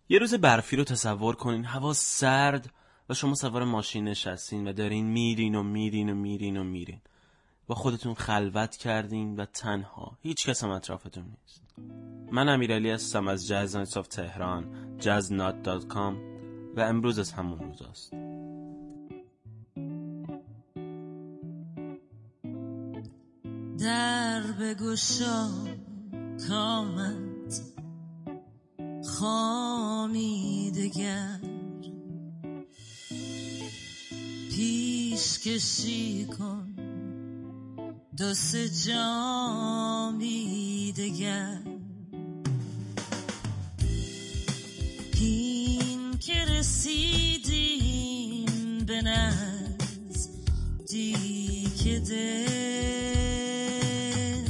یه روز برفی رو تصور کنین، هوا سرد و شما سوار ماشین نشستین و دارین میرین. با خودتون خلوت کردین و تنها، هیچ کس هم اطرافتون نیست. من امیرعلی هستم از جاز نایتس آف تهران، jazznot.com و امروز از همون روزاست. در بگشا کامت خامی دگر، پیش کشی کن دو سه جامی دگر. این که رسیدیم به نزدیک دل،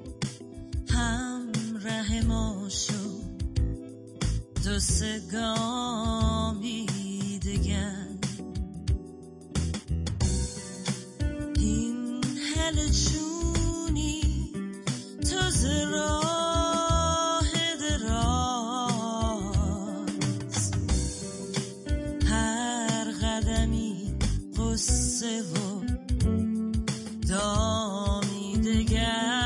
همراه ما شد دو سه گامی دگر. این هل چونی تازه راه دراز، هر قدمی قصه و دامی دگر.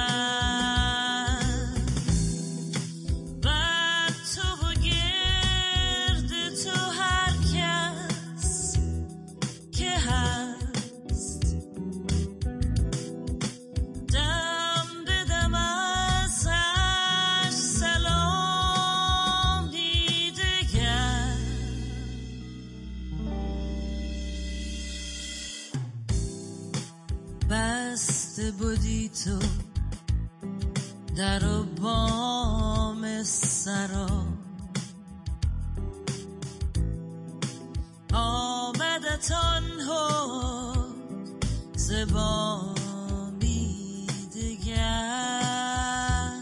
بسته بودی تو در و بام سرا، آمدت آنها زبامی دگر.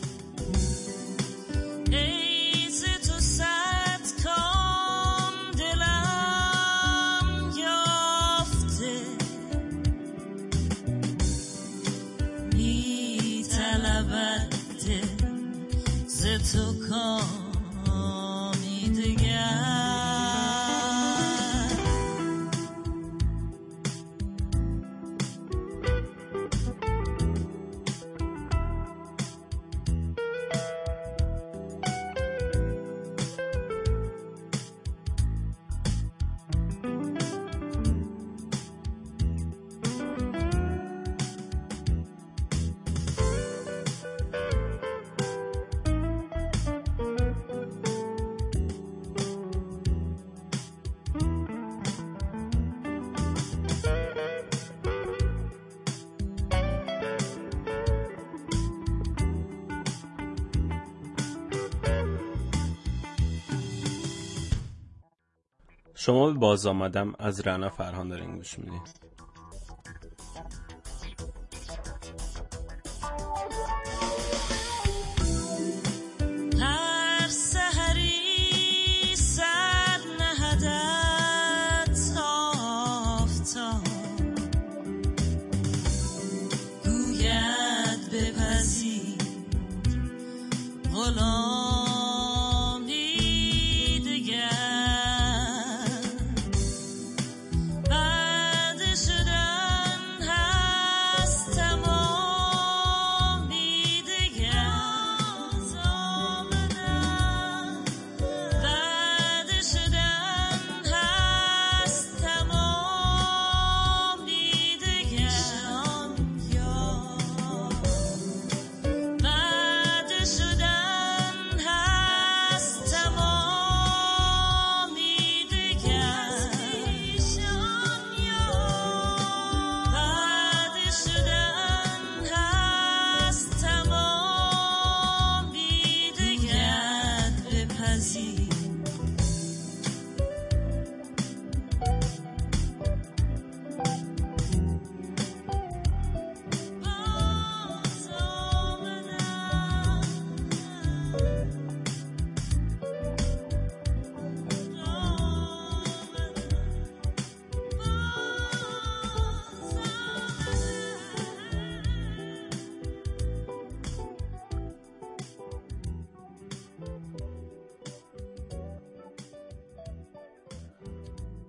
ای ز تو صد کام دلم یافته، می طلبد ز تو کامی دگر. شما به باز آمدم از رعنا فرهان دارین گوش میدین. هر سحری سر نهدت آفتاب، گوید بپذیر غلام.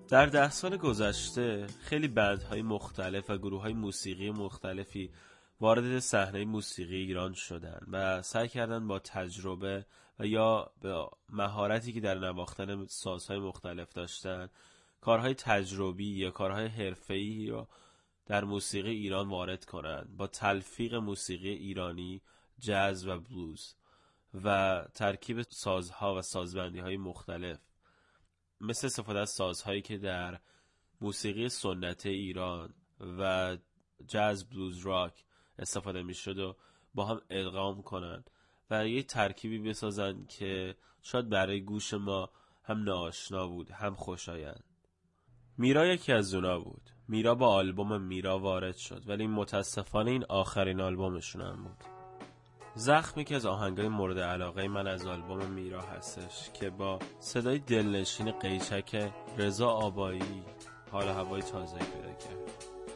در 10 سال گذشته خیلی بندهای مختلف و گروه‌های موسیقی مختلفی وارد صحنه موسیقی ایران شدن و سعی کردن با تجربه و یا به مهارتی که در نواختن سازهای مختلف داشتن کارهای تجربی یا کارهای حرفه‌ای رو در موسیقی ایران وارد کنند با تلفیق موسیقی ایرانی، جاز و بلوز و ترکیب سازها و سازبندی‌های مختلف، مثل استفاده از سازهایی که در موسیقی سنت ایران و جاز، بلوز، راک استفاده میشد و با هم ادغام کنن و یه ترکیبی بسازن که شاید برای گوش ما هم ناآشنا بود هم خوشایند. میرا یکی از اونا بود. میرا با آلبوم میرا وارد شد، ولی متاسفانه این آخرین آلبومشون هم بود. زخمی که از آهنگای مورد علاقه من از آلبوم میرا هستش که با صدای دلنشین قیچک رضا آبایی حال و هوای تازه‌ای پیدا کرد.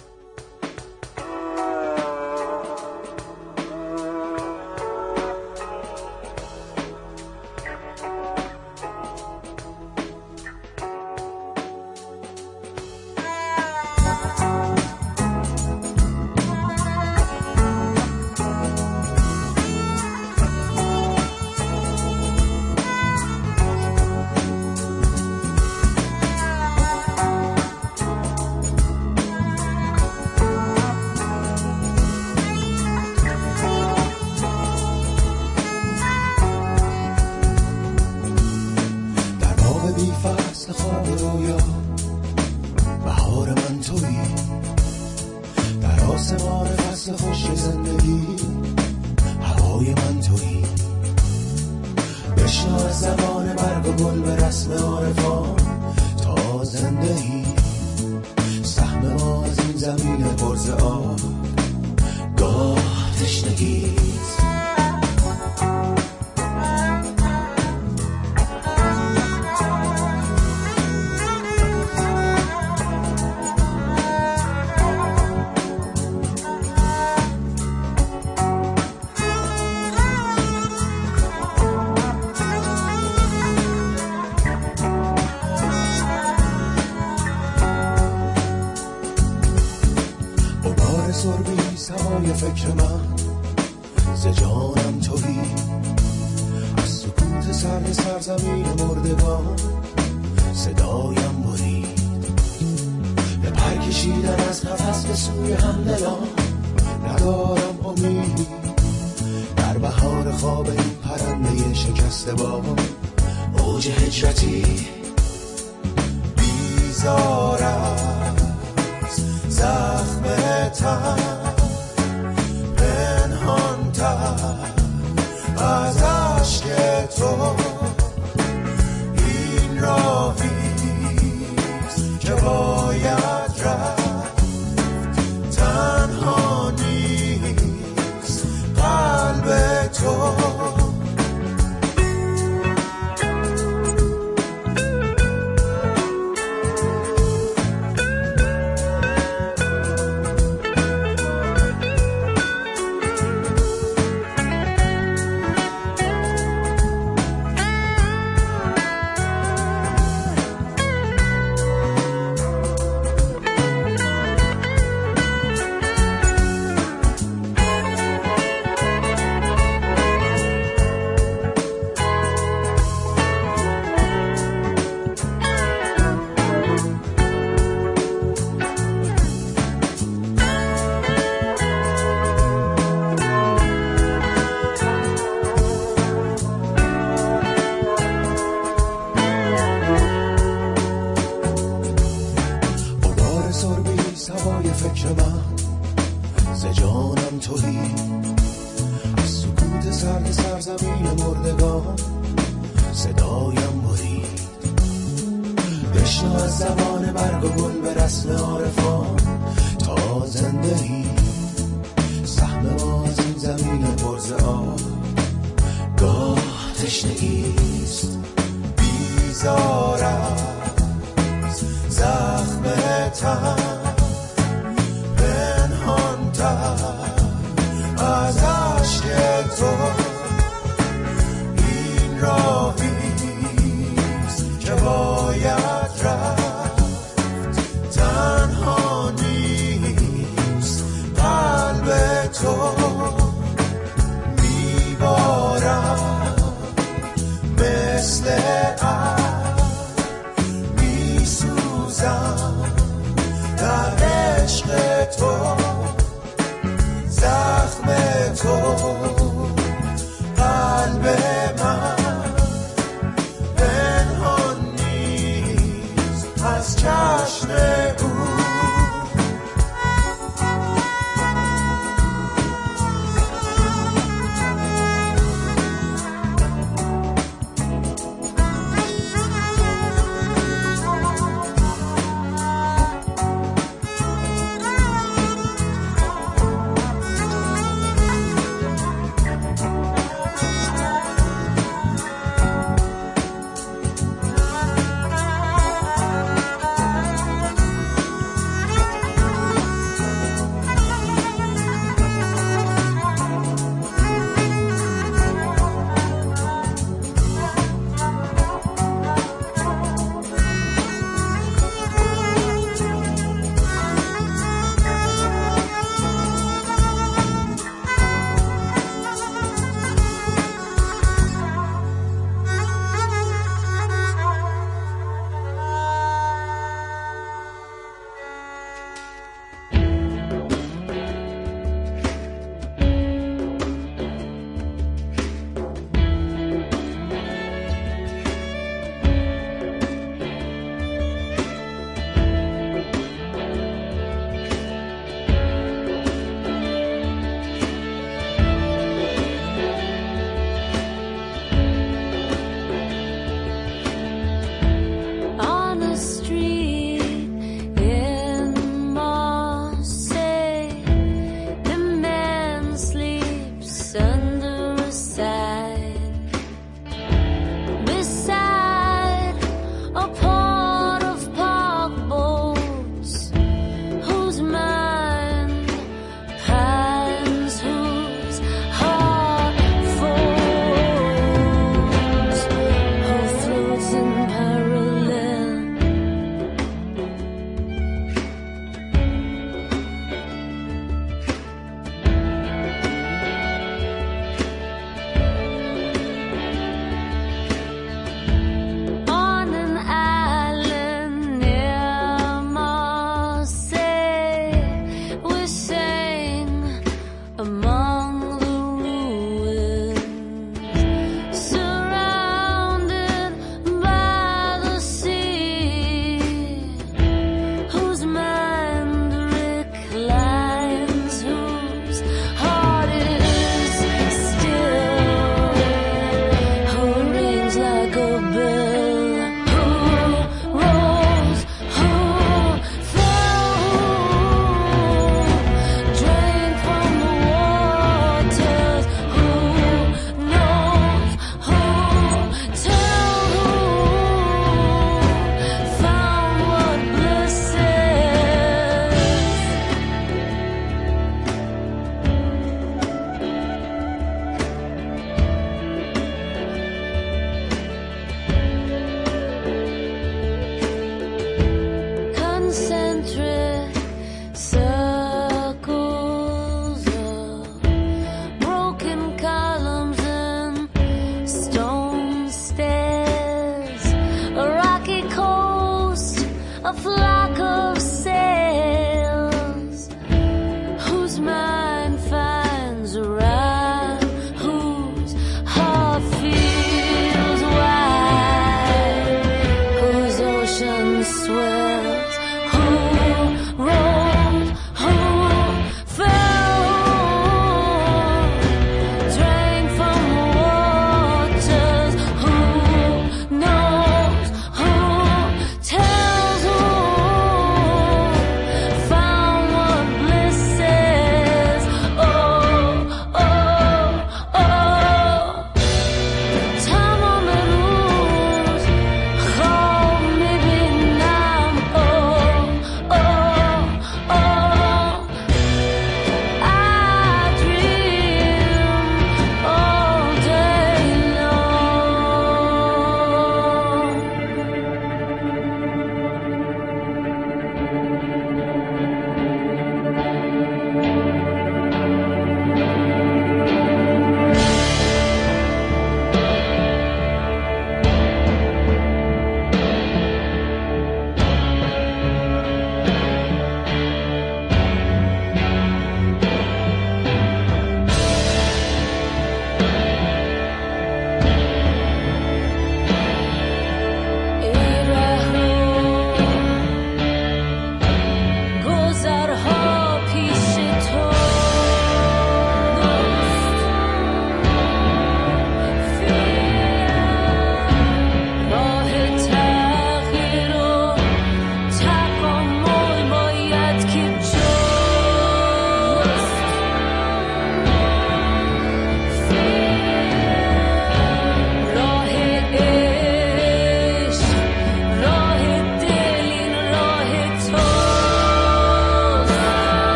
فکر من ز جانم تویی، از سکوت سرد سرزمین مردگان صدایم برید، به پر کشیدن از قفس به سوی همدلان ندارم امید، در بهار خواب این پرنده شکسته با اوج هجرتی بیزار از زخم تن از عشق تو، این راهیست که باید رفت، تنها نیست قلب تو. این راهیست که باید رفت، مثل می سوزم در عشق تو، زخم تو قلب من پنهان نیست از چشم او.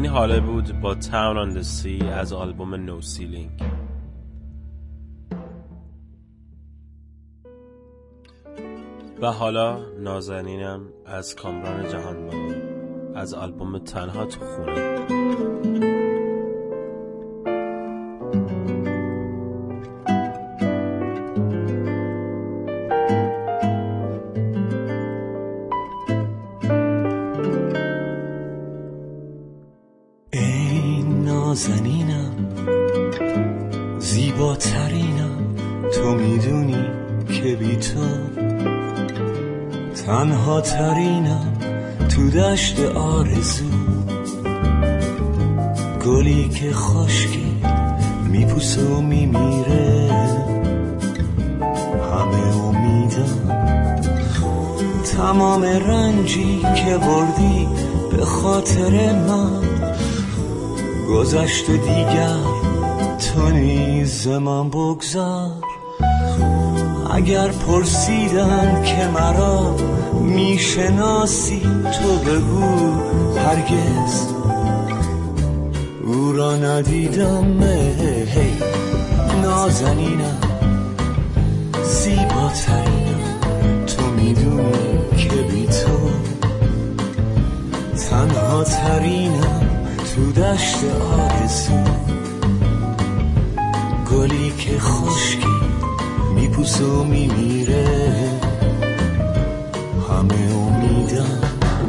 حاله بود با Town on the Sea از آلبوم No Ceiling. و حالا نازنینم از کامران جهانبانی از آلبوم تنها تو خونه. ای نازنینم زیباترینم، تو میدونی که بی تو تنها ترینم تو دشت آرزو. گلی که خشکی میپوسه و میمیره، همه امیدم تمام رنجی که بردی به خاطر من گذشت و دیگر تو نیز من بگذار. اگر پرسیدن که مرا میشناسی تو بگو هرگز او را ندیدم. هی نازنینم زیباترینم، تو میدونی که بی تو تنها ترینم تو دشت آرزو. گلی که خشکی میپوسه و میمیره، همه امیدم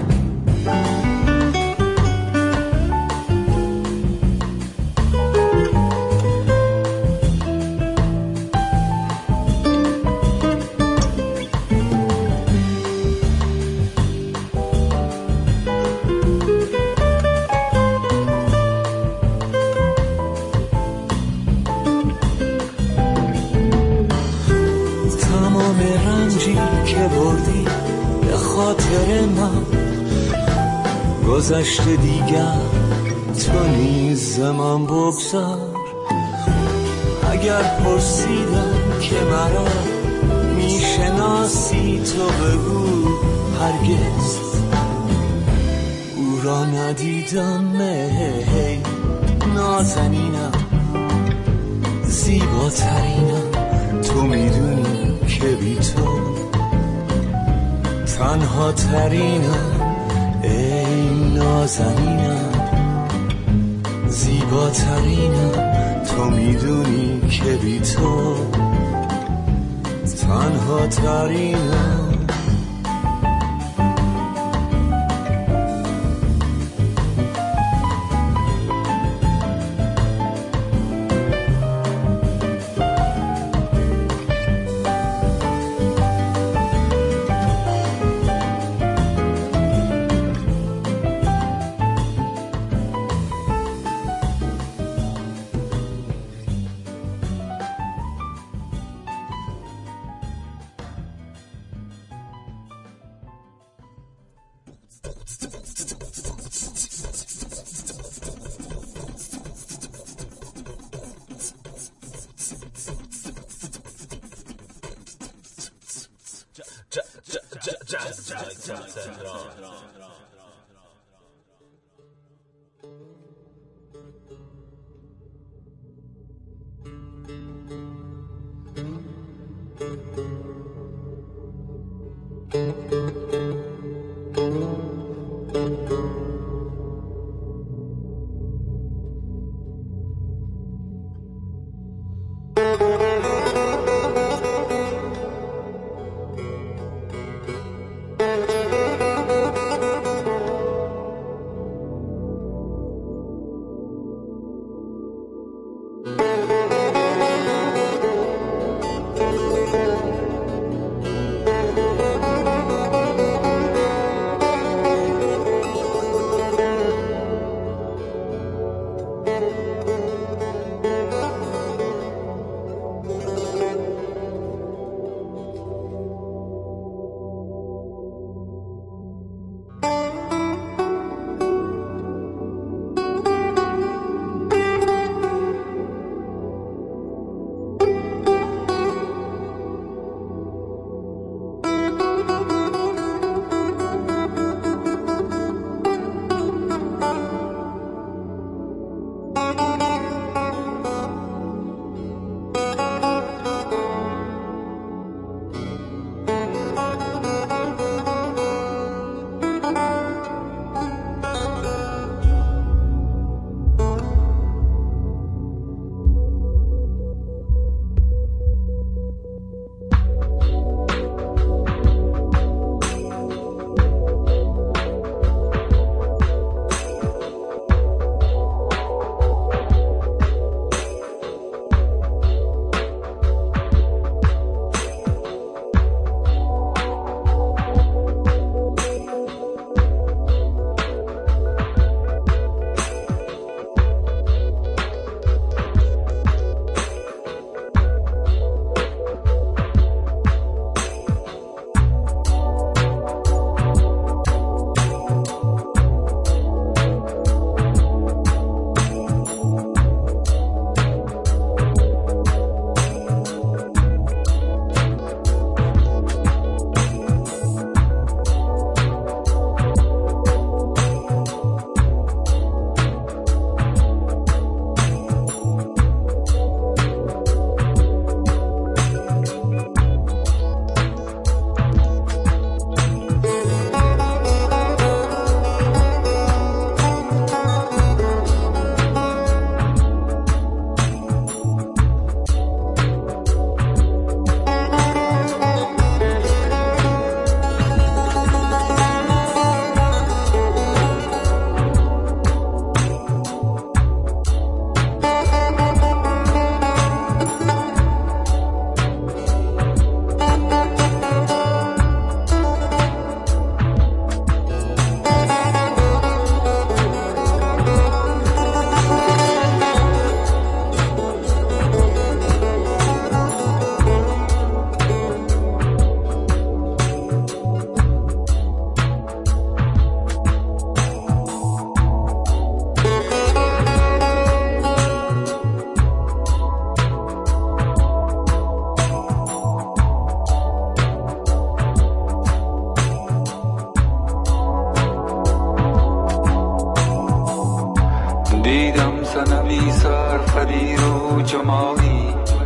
گذشت دیگر تو نیز من بگذار. اگر پرسیدم که مرا میشناسی تو بگو هرگز او را ندیدم. هی نازنینم زیباترینم، تو میدونی که بی تو تنها ترینم. ای نازنینم زیباترینم، تو میدونی که بی تو تنها ترینم. رو چو ماهی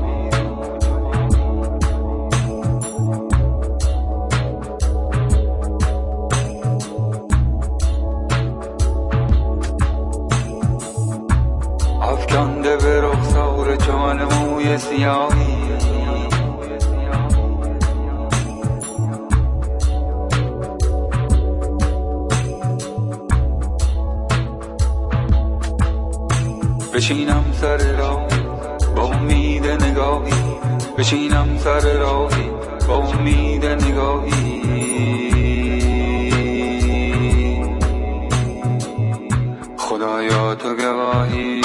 افکنده به رخسار چون موی سیاهی بشینم سر راهی با امید نگاهی بشینم سر راهی با امید نگاهی خدایا تو گواهی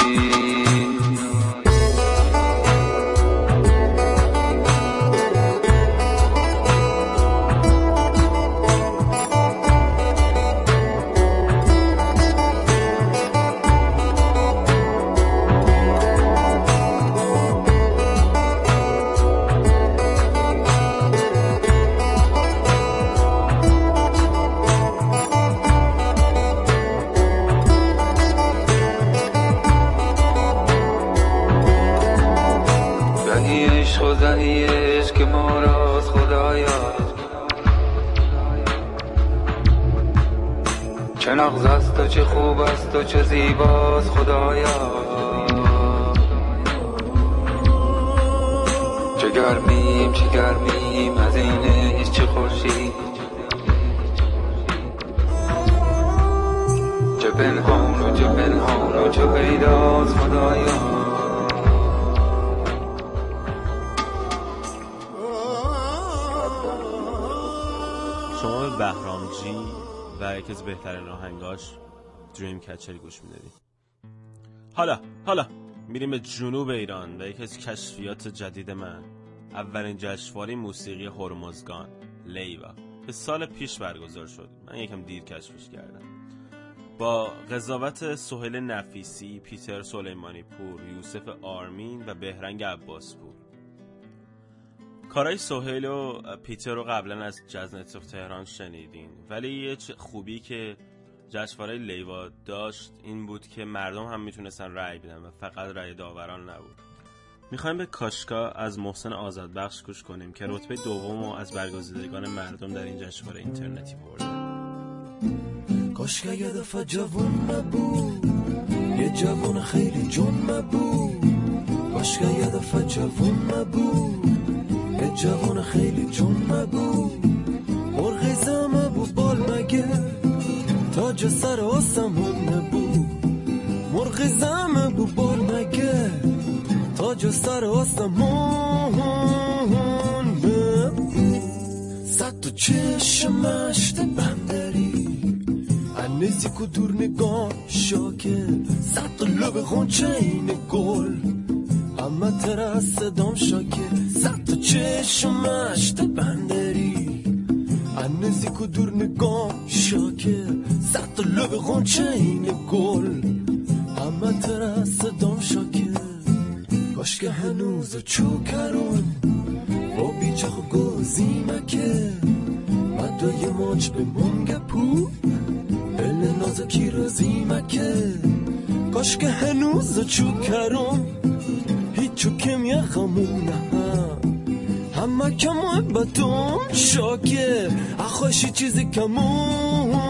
خداییش که ما راست خدایا چه نغز است و چه خوب است و چه زیباست خدایا چه گرمیم از اینش چه خورشید چه پنهان و چه پیداست خدایا شما به بهرام جی و یکی از بهترین آهنگاش دریم کچر گوش میدادید. حالا میریم به جنوب ایران و یکی از کشفیات جدید من، اولین جشنواره موسیقی هرمزگان لیوا که سال پیش برگزار شد. من یکم دیر کشفش کردم. با قضاوت سهیل نفیسی، پیتر سلیمانی پور، یوسف آرمین و بهرنگ عباس پور. کارهای سهیل و پیتر رو قبلا از جاز نتورک تهران شنیدین، ولی یه خوبی که جشنواره لیوا داشت این بود که مردم هم میتونستن رأی بدن و فقط رأی داوران نبود. میخوایم به کاشکا از محسن آزادبخش گوش کنیم که رتبه دوم رو از برگزیدگان مردم در این جشنواره اینترنتی برده. کاشکا یه دفعه جوون نبود، یه جوون خیلی جون نبود. کاشکا یه دفعه جوون نبود، یه جوون خیلی جون نبود. مرغ زمه بود بال مگه تاج سر آسمون نبود. مرغ زمه بود بال مگه تاج سر آسمون نبود. صد تو چشمش بندری نزدیک و دور نگاه شاکه، صد تا لب خونچه این گل همه تر صدام شاکه. صد تا چشمش بندری نزدیک و دور نگاه شاکه، صد تا لب خونچه این گل همه تر صدام شاکه. کاش که هنوز چوکرون با بیچخ و گوزی مکه مدای ماچ به منگ پو دل نازکی رازی مکه. کاش که هنوز چوکرون هیچو کم یه خمونه همه که محبتون شاکه اخواشی چیزی کمون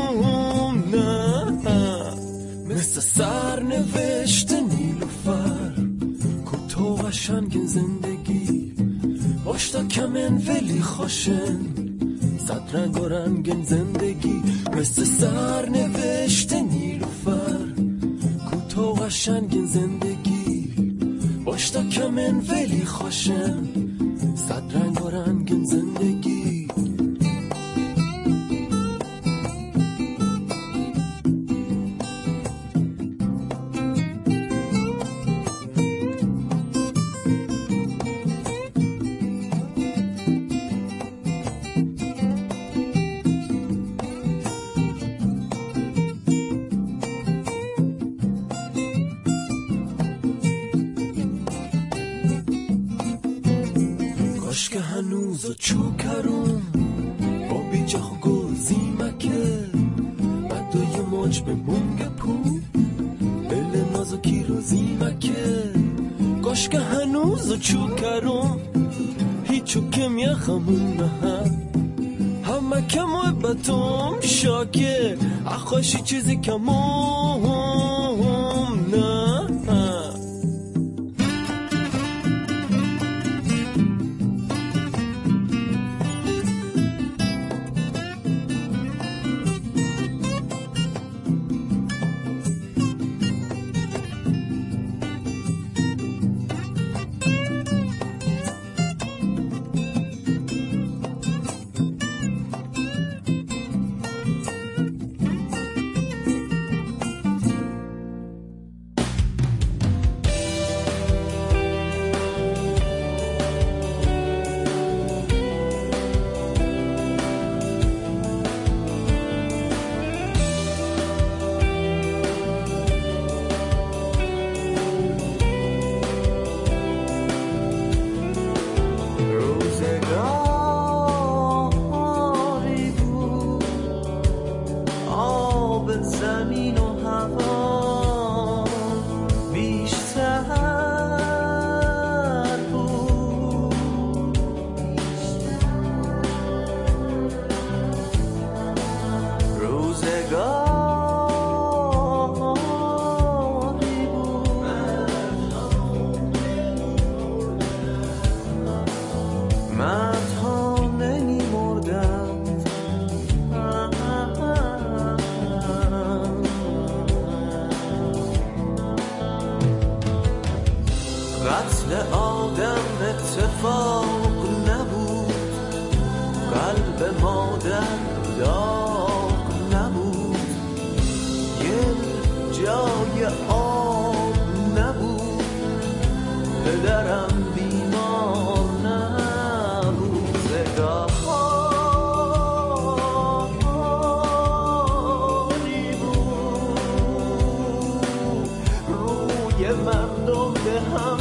نه. مثل سر نوشت نیلوفر کوتاه قشنگ زندگی باشتا کمن ولی خوشن صد رنگ و رنگین زندگی. مثل سر نوشت نیلوفر کوتاه قشنگین زندگی باشتا کمن ولی خوشن صد رنگ و رنگین زندگی. که هنوز چوکرون با بیچخ و گوزی مکه مدای ماچ به منگ پو دل نازکی روزی مکه. کاش که هنوز چوکرم هیچو کم یخمون نه همه که محبتم شاکه اخواشی چیزی کمم نه قتل آدم اتفاق نبود قلب مادر داغ نبود یه جای آب نبود پدرم بیمار نبود زگاهانی بود روی مردم به هم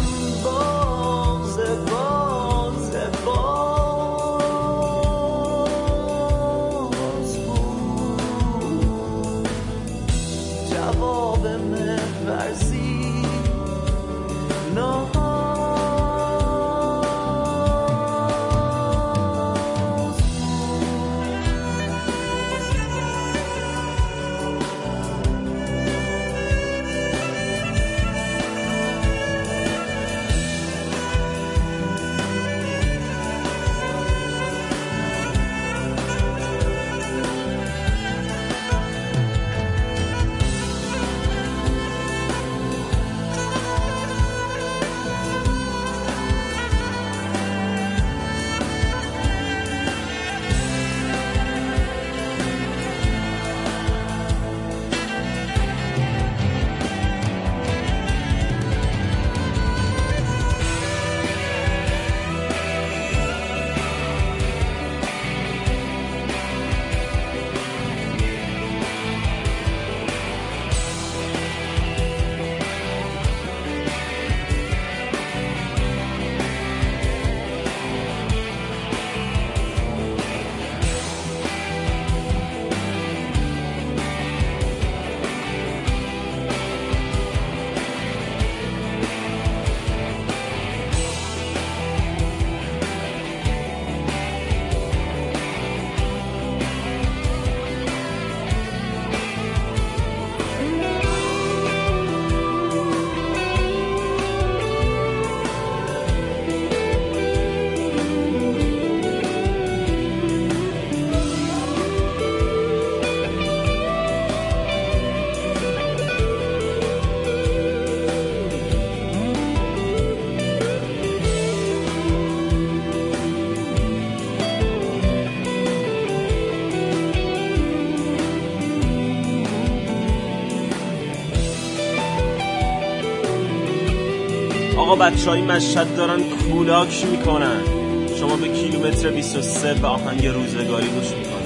آقا بچه‌های مشهد دارن کولاک میکنن، شما به کیلومتر 23 به آهنگ روزگاری گوش میکنن.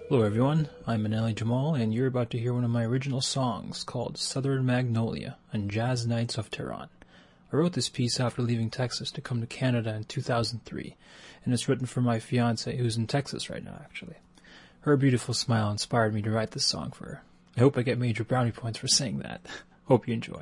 Hello everyone, I'm Manali Jamal, and you're about to hear one of my original songs called Southern Magnolia on Jazz Nights of Tehran. I wrote this piece after leaving Texas to come to Canada in 2003, and it's written for my fiancée, who's in Texas right now actually. Her beautiful smile inspired me to write this song for her. I hope I get major brownie points for saying that. Hope you enjoy.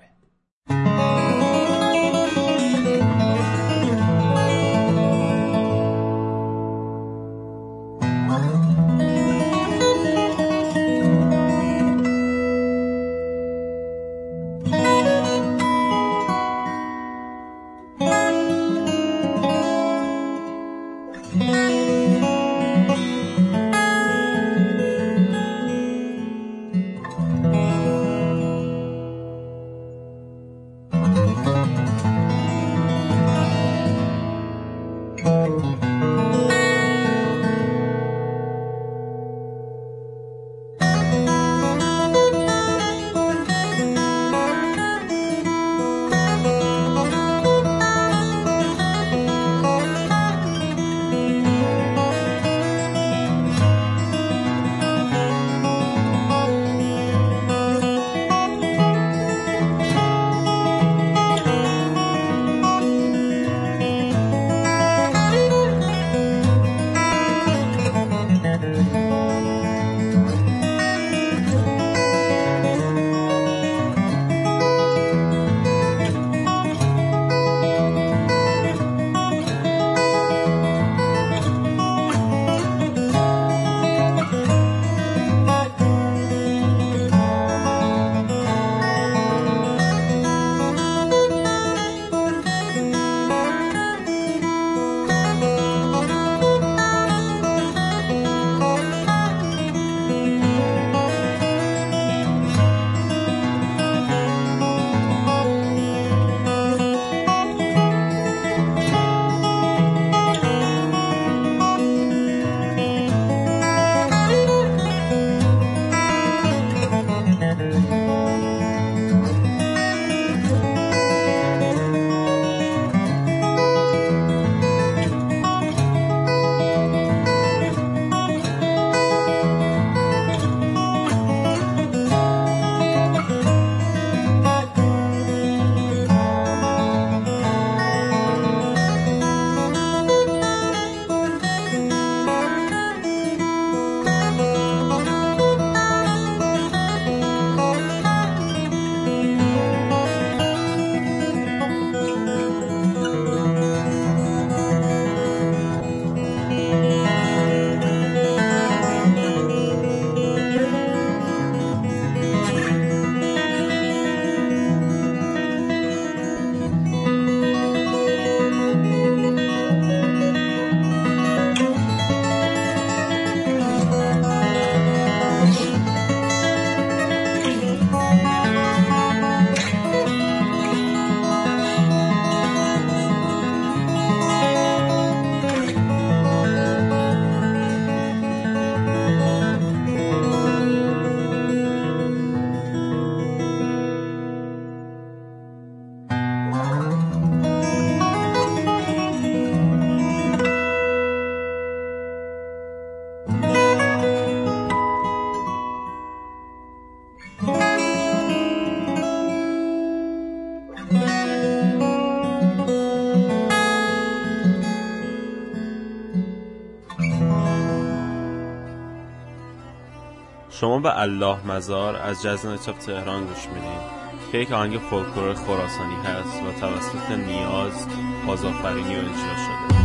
شما به الله مزار از جاز نایت آف تهران گوش میدین که یک آهنگ فولکلور خراسانی هست و توسط نیاز بازآفرینی و اجرا شده.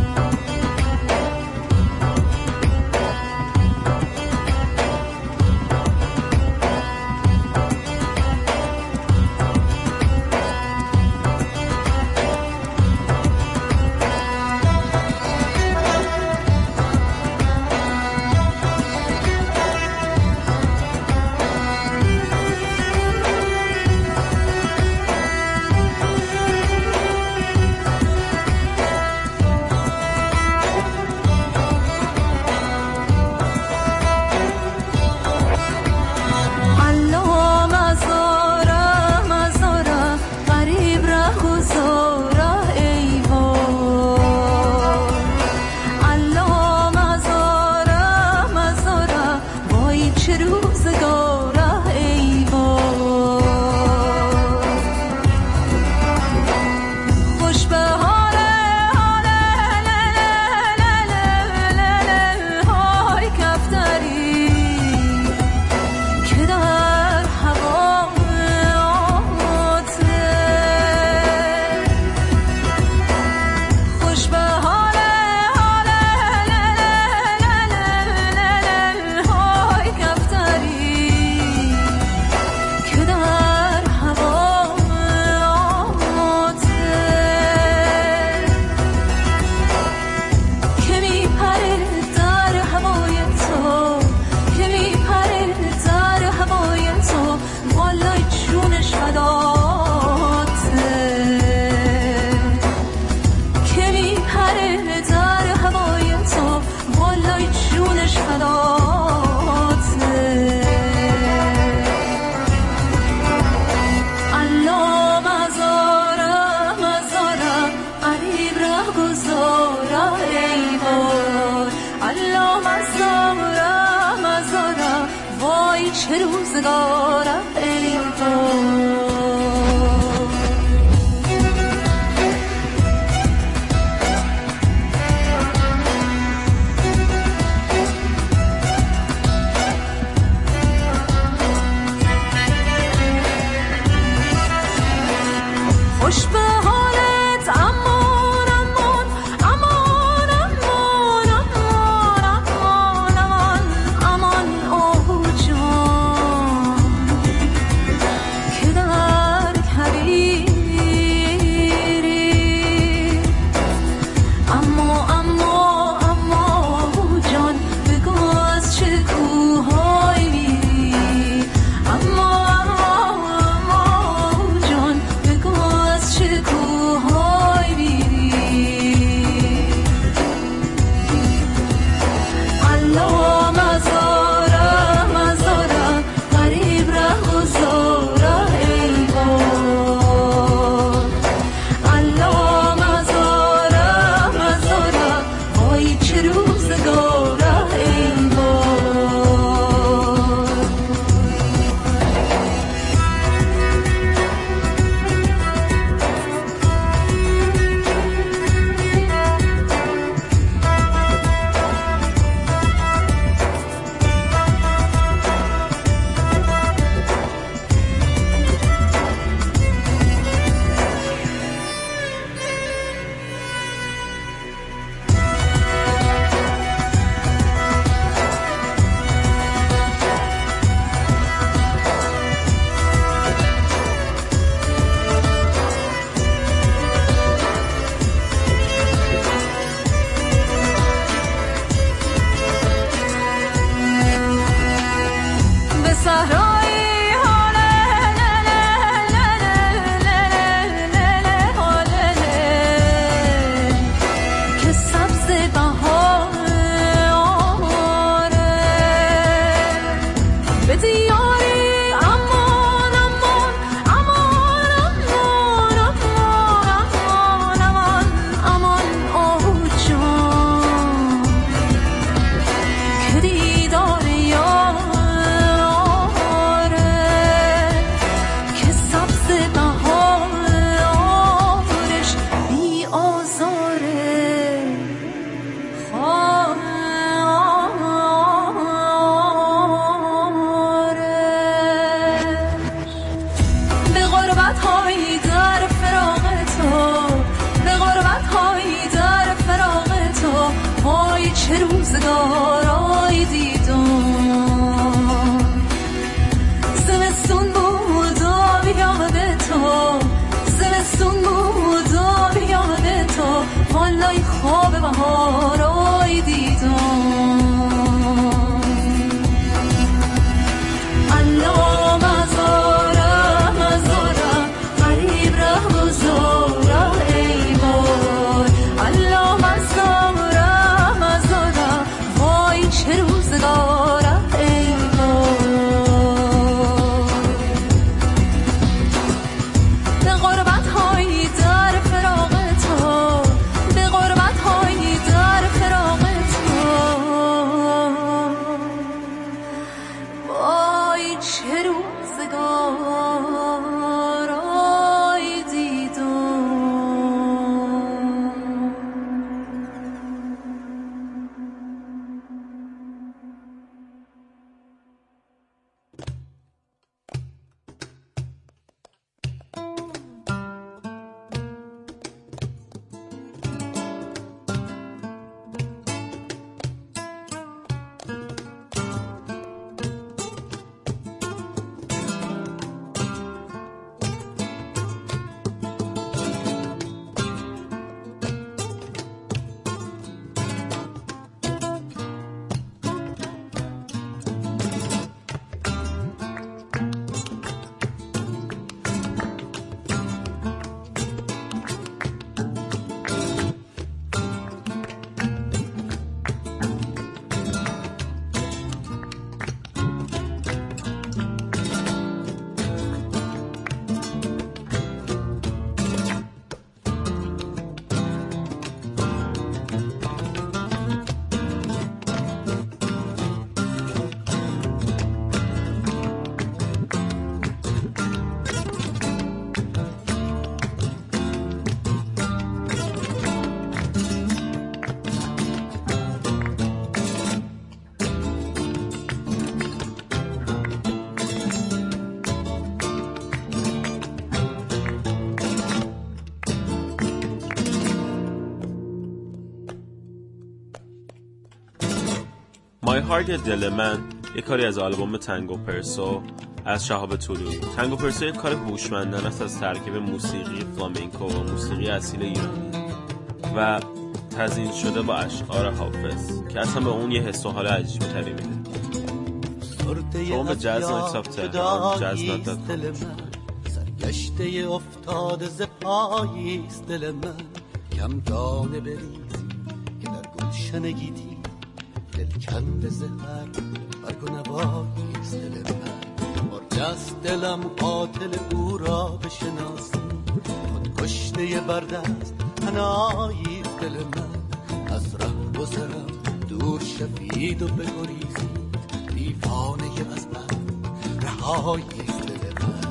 الله مزارم مزارم وای چه روزگارم ای وای. خوش به حالت امان امان امان امان امان امان امان آهو جان که در کبیری اما آهو جان بگو از چه کوه‌هایی میری اما کوه‌های میری الله مزارم مزارم غریب رهگذارم ای وای الله مزارم مزارم My Heart یا دل من یک کاری از آلبوم تانگو پرسو از شهاب طلویی. تانگو پرسو یک کار هوشمندانه است از ترکیب موسیقی فلامنکو و موسیقی اصیل ایرانی و تزیین شده با اشعار حافظ که اصلا به اون یه حس و حال عجیب تری میده. شما به جاز نایتس آف تهران جاز.com سرگشته افتاده ز پاییست دل من، کم دانه بریزی که در گلشنگیتی دلکند زهر برگ و نواییست دل من. مرجست دلم قاتل او را بشناسی، خود کشته بردست تنهاییست دل من. از ره گذرم دور شوید و بگریزید، دیوانه از من رهاییست دل من.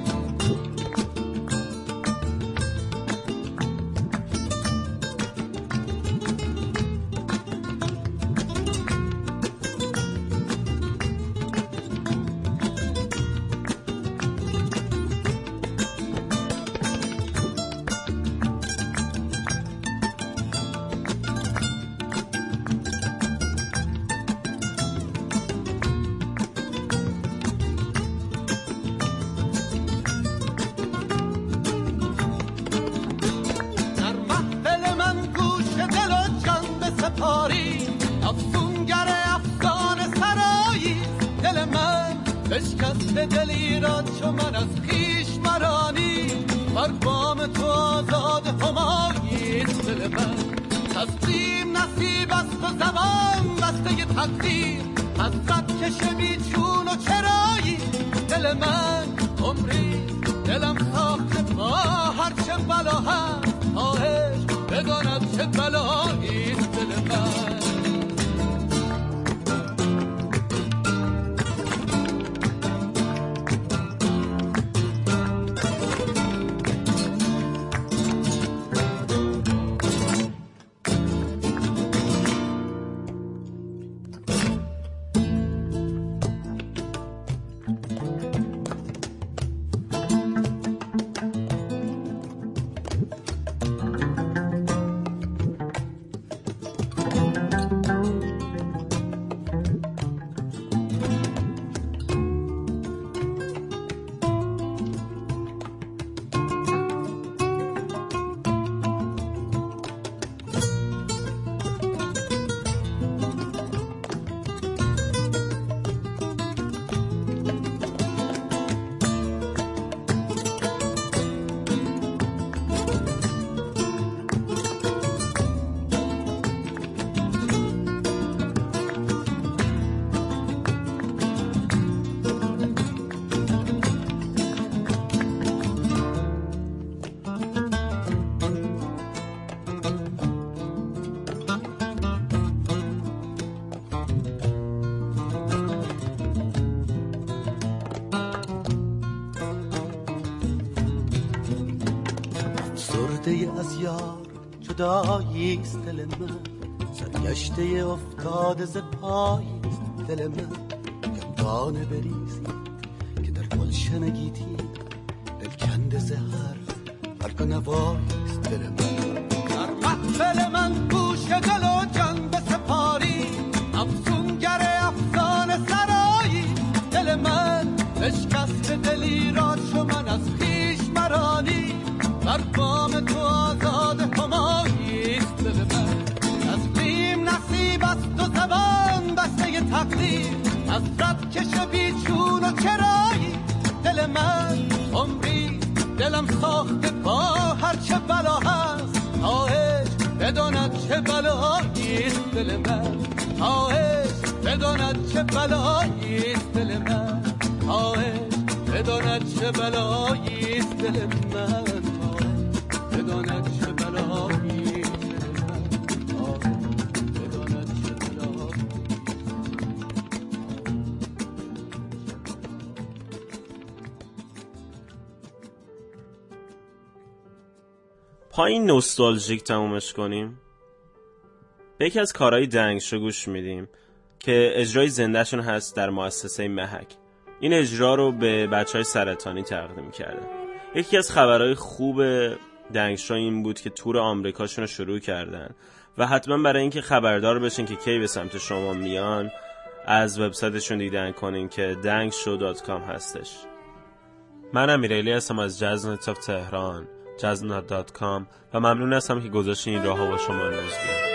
بشکسته دلی را چو من از خیش مرانی، بر بام تو آزاد هماییست دل من. تصمیم نصیب است و زمان بسته تقدیر، حسرت کش بیچون و چرایی دل من. عمری دلم ساخته با هرچه بلا هست، خواهش بداند چه بلاییست دل من. از یار جداییست دل من، سرگشته افتاده ز پاییست دل من. گمدانه بریزی که در گلشنگیتی دلکند زهر برگ و نواییست دل من. در محفل من گوش دل و جان بسپاری، افسونگر افسانه سرایی دل من. بشکسته دلی را چو من از خیش مرانی، بر بام تو آزاد هماییست دل من. تصمیم نصیب است و زبان بسته تقدیر، حسرت کش بیچون و چرایی دل من. عمری دلم ساخته با هرچه بلا هست، خواهش بداند چه بلاییست دل من. خواهش بداند چه بلاییست دل من. خواهش بداند چه بلاییست دل من. پایین نوستالژیک تمومش کنیم. به یکی از کارهای دنگشو گوش میدیم که اجرای زندهشون هست در مؤسسه محک. این اجرا رو به بچهای سرطانی تقدیم کرده. یکی از خبرهای خوب دنگشو این بود که تور آمریکاشون رو شروع کردن و حتما برای اینکه خبردار بشین که کی به سمت شما میان از وبسایتشون دیدن کنین که dangshow.com هستش. من امیرعلی هستم از جاز نایتس آف تهران، jazznut.com و ممنون هستم که گذاشتین این راهو با شما امروز بیام.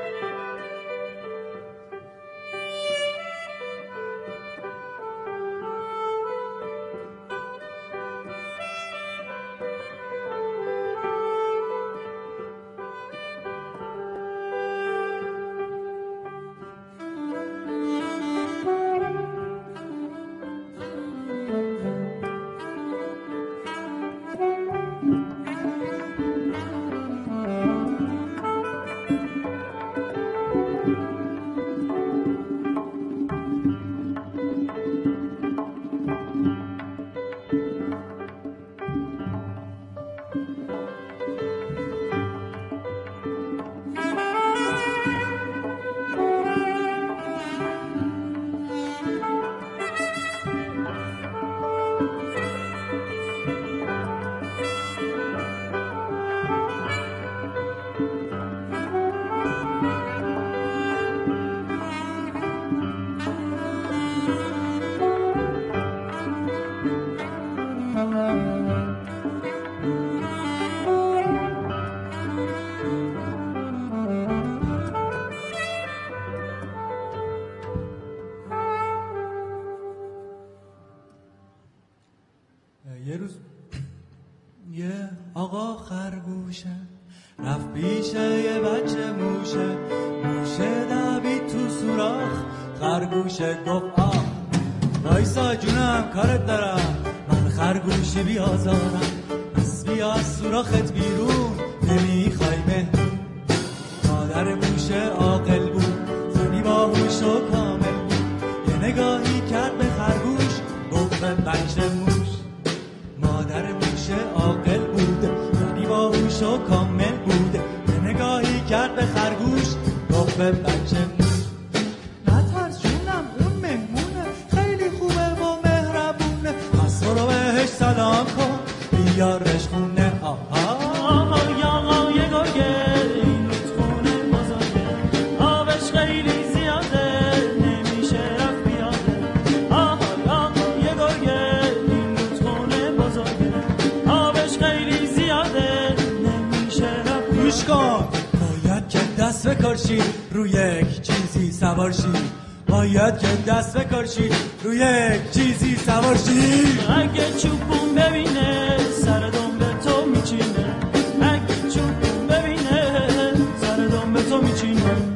یه روز یه آقا خرگوشه رفت پیشه یه بچه موشه دوید تو سوراخ خرگوشه گفت آه وایسا جونم کارت دارم من خرگوشی بیازارم پس بیا از سوراخت بیرون نمیخوای مهمون. مادر موشه عاقل بود زنی باهوش و کامل بود یه نگاهی کرد به خرگوش گفت به بچه موش. مادر موشه عاقل بود زنی باهوش و کامل بود یه نگاهی کرد به خرگوش گفت به بچه موش. نترس جونم اون مهمونه خیلی خوبه و مهربونه پس برو بهش سلام کن بیارش خونه. آهای آقای گرگل این رودخونه بزرگه آبش خیلی زیاده نمیشه رفت بیاده. آهای آقای گرگل این رودخونه بزرگه آبش خیلی زیاده نمیشه رفت بیاده. گوش کن باید که دست بکرشی روی یک چیزی سوار شی باید که دست بکرشی روی یک چیزی سوار شی. اگه چوبون ببینه سر دنبه تو میچینه اگه چوبون ببینه سر دنبه تو میچینه.